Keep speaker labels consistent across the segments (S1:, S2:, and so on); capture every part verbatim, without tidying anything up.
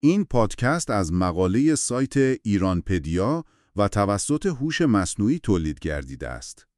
S1: این پادکست از مقاله سایت ایرانپدیا و توسط هوش مصنوعی تولید گردیده است.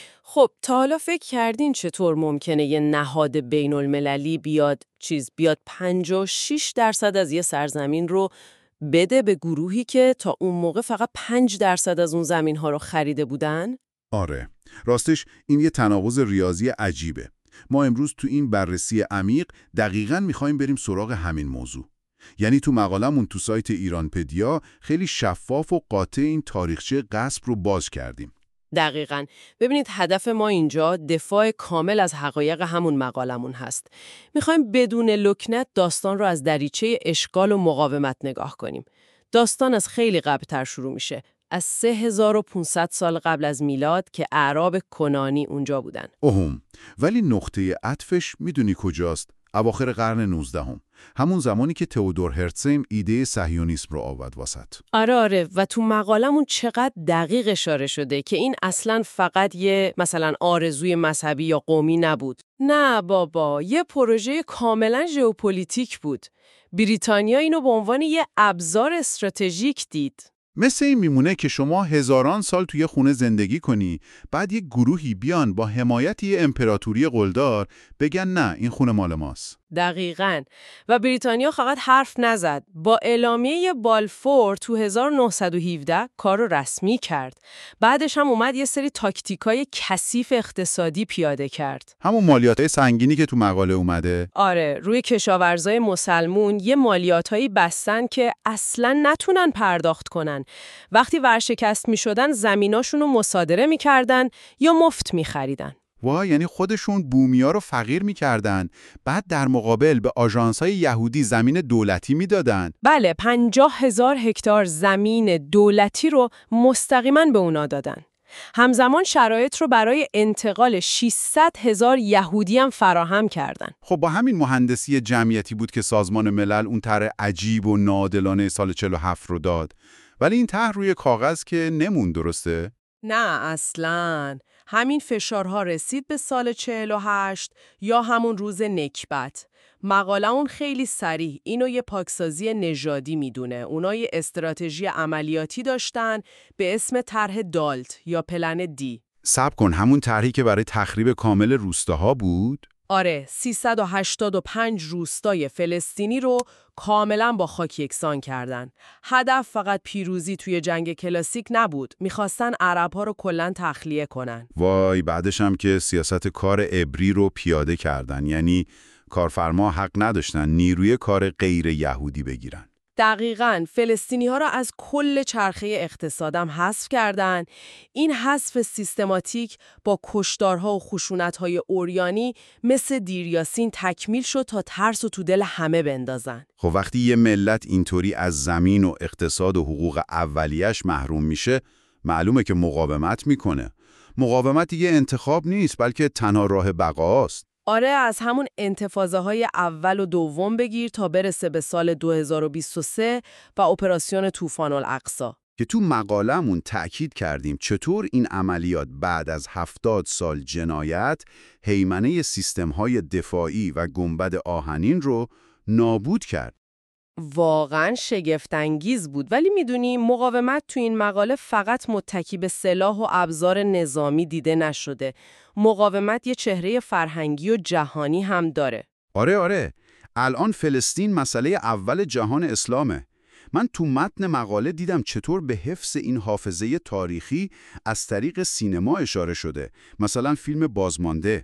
S2: خب تا حالا فکر کردین چطور ممکنه یه نهاد بین المللی بیاد چیز بیاد پنجاه و شش درصد از یه سرزمین رو بده به گروهی که تا اون موقع فقط پنج درصد از اون زمین ها رو خریده بودن؟
S1: آره، راستش این یه تناقض ریاضی عجیبه. ما امروز تو این بررسی عمیق دقیقاً می‌خوایم بریم سراغ همین موضوع. یعنی تو مقالمون تو سایت ایرانپدیا خیلی شفاف و قاطع این تاریخچه غصب رو باز کردیم.
S2: دقیقاً. ببینید هدف ما اینجا دفاع کامل از حقایق همون مقالمون هست. میخوایم بدون لکنت داستان رو از دریچه اشکال و مقاومت نگاه کنیم. داستان از خیلی قبل‌تر شروع میشه. از سه هزار و پانصد سال قبل از میلاد که اعراب کنانی اونجا بودن.
S1: اوهم، ولی نقطه عطفش میدونی کجاست؟ اواخر قرن نوزدهم. همون زمانی که تئودور هرتزل ایده صهیونیسم رو آورد واسط.
S2: آره آره و تو مقالمون چقدر دقیق اشاره شده که این اصلاً فقط یه مثلا آرزوی مذهبی یا قومی نبود. نه بابا، یه پروژه کاملا ژئوپلیتیک بود. بریتانیا اینو به عنوان یه ابزار استراتژیک دید.
S1: مثل این میمونه که شما هزاران سال توی خونه زندگی کنی، بعد یک گروهی بیان با حمایت یه امپراتوری قلدر بگن نه این خونه مال ماست.
S2: دقیقاً. و بریتانیا فقط حرف نزد. با اعلامیه بالفور تو هزار و نهصد و هفده کار رو رسمی کرد. بعدش هم اومد یه سری تاکتیکای کثیف اقتصادی پیاده کرد.
S1: همون مالیاتای سنگینی که تو مقاله اومده.
S2: آره، روی کشاورزای مسلمون یه مالیاتایی بستن که اصلاً نتونن پرداخت کنن. وقتی ورشکست می شدن زمیناشون رو مصادره می کردن یا مفت می خریدن.
S1: وای، یعنی خودشون بومیا رو فقیر می‌کردن، بعد در مقابل به آژانس‌های یهودی زمین دولتی میدادن.
S2: بله، پنجاه هزار هکتار زمین دولتی رو مستقیما به اونا دادن. همزمان شرایط رو برای انتقال ششصد هزار یهودی هم فراهم کردن.
S1: خب با همین مهندسی جمعیتی بود که سازمان ملل اون طرح عجیب و ناعادلانه سال چهل و هفت رو داد. ولی این طرح روی کاغذ که نمون، درسته؟
S2: نه اصلاً. همین فشارها رسید به سال چهل و هشت یا همون روز نکبت. مقاله اون خیلی صریح اینو یه پاکسازی نژادی میدونه. اونا یه استراتژی عملیاتی داشتن به اسم طرح دالت یا پلن دی.
S1: صبر کن، همون طرحی که برای تخریب کامل روستاها بود؟
S2: آره، سیصد و هشتاد و پنج روستای فلسطینی رو کاملا با خاک یکسان کردن. هدف فقط پیروزی توی جنگ کلاسیک نبود. میخواستن عرب‌ها رو کلاً تخلیه کنن.
S1: وای، بعدش هم که سیاست کار عبری رو پیاده کردن. یعنی کارفرما حق نداشتن نیروی کار غیر یهودی بگیرن.
S2: دقیقاً. فلسطینی‌ها را از کل چرخه اقتصادم حذف کردن. این حذف سیستماتیک با کشتارها و خشونت‌های عریانی مثل دیریاسین تکمیل شد تا ترس و تو دل همه بندازن.
S1: خب وقتی یه ملت اینطوری از زمین و اقتصاد و حقوق اولیش محروم میشه، معلومه که مقاومت میکنه. مقاومت دیگه انتخاب نیست، بلکه تنها راه بقاست.
S2: آره، از همون انتفاضه های اول و دوم بگیر تا برسه به سال دو هزار و بیست و سه و اپراسیون طوفان الاقصی.
S1: که تو مقالمون تأکید کردیم چطور این عملیات بعد از هفتاد سال جنایت، هیمنه سیستم‌های دفاعی و گنبد آهنین رو نابود کرد.
S2: واقعاً شگفت‌انگیز بود، ولی میدونی مقاومت تو این مقاله فقط متکی به سلاح و ابزار نظامی دیده نشده. مقاومت یه چهره فرهنگی و جهانی هم داره.
S1: آره آره، الان فلسطین مسئله اول جهان اسلامه. من تو متن مقاله دیدم چطور به حفظ این حافظه تاریخی از طریق سینما اشاره شده. مثلا فیلم بازمانده.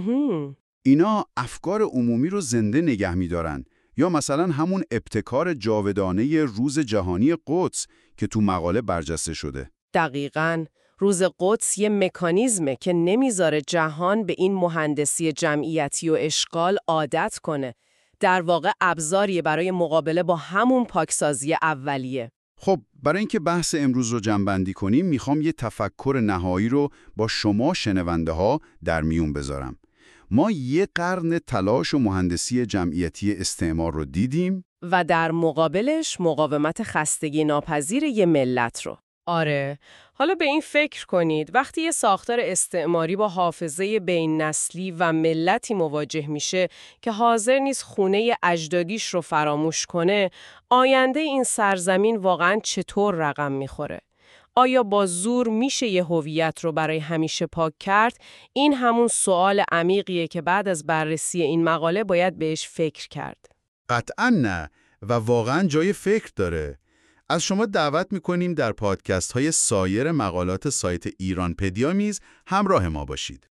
S1: اینا افکار عمومی رو زنده نگه می‌دارن. یا مثلا همون ابتکار جاودانه روز جهانی قدس که تو مقاله برجسته شده.
S2: دقیقاً. روز قدس یه مکانیزمه که نمیذاره جهان به این مهندسی جمعیتی و اشغال عادت کنه. در واقع ابزاریه برای مقابله با همون پاکسازی اولیه.
S1: خب برای اینکه بحث امروز رو جمع‌بندی کنیم، میخوام یه تفکر نهایی رو با شما شنونده ها در میون بذارم. ما یه قرن تلاش و مهندسی جمعیتی استعمار رو دیدیم
S2: و در مقابلش مقاومت خستگی ناپذیر یه ملت رو. آره. حالا به این فکر کنید وقتی یه ساختار استعماری با حافظه بین نسلی و ملتی مواجه میشه که حاضر نیست خونه اجدادیش رو فراموش کنه، آینده این سرزمین واقعاً چطور رقم میخوره؟ آیا با زور میشه یه هویت رو برای همیشه پاک کرد؟ این همون سوال عمیقیه که بعد از بررسی این مقاله باید بهش فکر کرد.
S1: قطعا نه و واقعا جای فکر داره. از شما دعوت میکنیم در پادکست های سایر مقالات سایت ایران پدیا نیز همراه ما باشید.